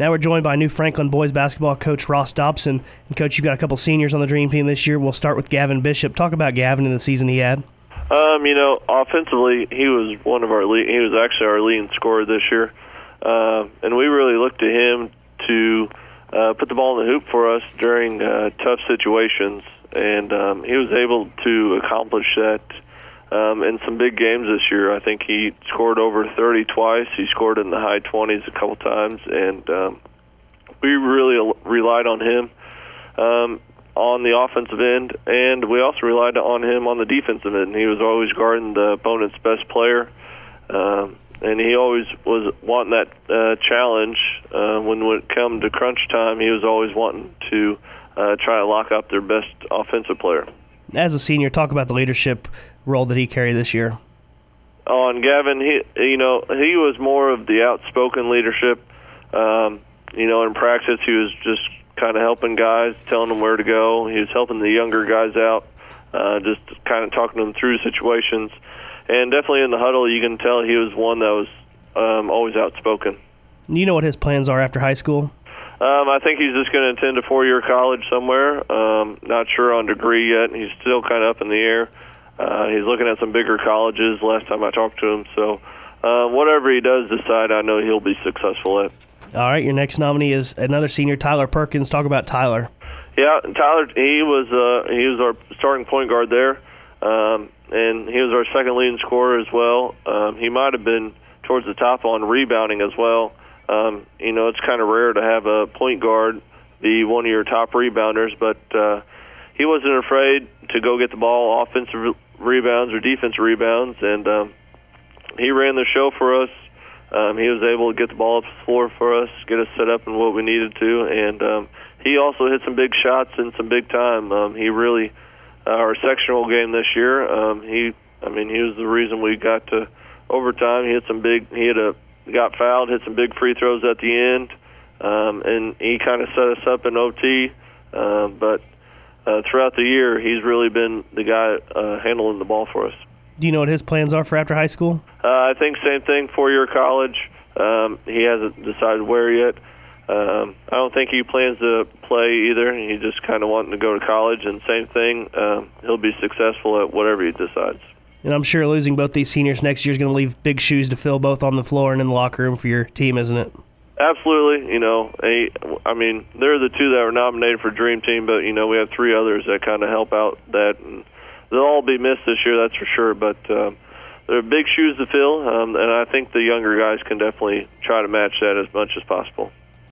Now we're joined by new Franklin boys basketball coach Ross Dobson. And Coach, you've got a couple seniors on the Dream Team this year. We'll start with Gavin Bishop. Talk about Gavin in the season he had. Offensively, he was he was actually our leading scorer this year, and we really looked to him to put the ball in the hoop for us during tough situations, and he was able to accomplish that in some big games this year. I think he scored over 30 twice. He scored in the high 20s a couple times, and we really relied on him on the offensive end, and we also relied on him on the defensive end. He was always guarding the opponent's best player, and he always was wanting that challenge. When it came to crunch time, he was always wanting to try to lock up their best offensive player. As a senior, talk about the leadership role that he carried this year. On Gavin, he was more of the outspoken leadership. In practice, he was just kind of helping guys, telling them where to go. He was helping the younger guys out, just kind of talking them through situations. And definitely in the huddle, you can tell he was one that was always outspoken. You know what his plans are after high school? I think he's just going to attend a 4-year college somewhere. Not sure on degree yet. He's still kind of up in the air. He's looking at some bigger colleges last time I talked to him. So whatever he does decide, I know he'll be successful at. All right, your next nominee is another senior, Tyler Perkins. Talk about Tyler. Yeah, Tyler, he was our starting point guard there, and he was our second leading scorer as well. He might have been towards the top on rebounding as well. It's kind of rare to have a point guard be one of your top rebounders, but he wasn't afraid to go get the ball, offensive rebounds or defensive rebounds, and he ran the show for us. He was able to get the ball up the floor for us, get us set up in what we needed to, and he also hit some big shots in some big time. He really, our sectional game this year, he was the reason we got to overtime. He got fouled, hit some big free throws at the end, and he kind of set us up in OT. But throughout the year, he's really been the guy handling the ball for us. Do you know what his plans are for after high school? I think same thing, 4-year college. He hasn't decided where yet. I don't think he plans to play either. He just kind of wanting to go to college, and same thing, he'll be successful at whatever he decides. And I'm sure losing both these seniors next year is going to leave big shoes to fill, both on the floor and in the locker room for your team, isn't it? Absolutely. They're the two that were nominated for Dream Team, but, we have 3 others that kind of help out that. And they'll all be missed this year, that's for sure, but they're big shoes to fill, and I think the younger guys can definitely try to match that as much as possible.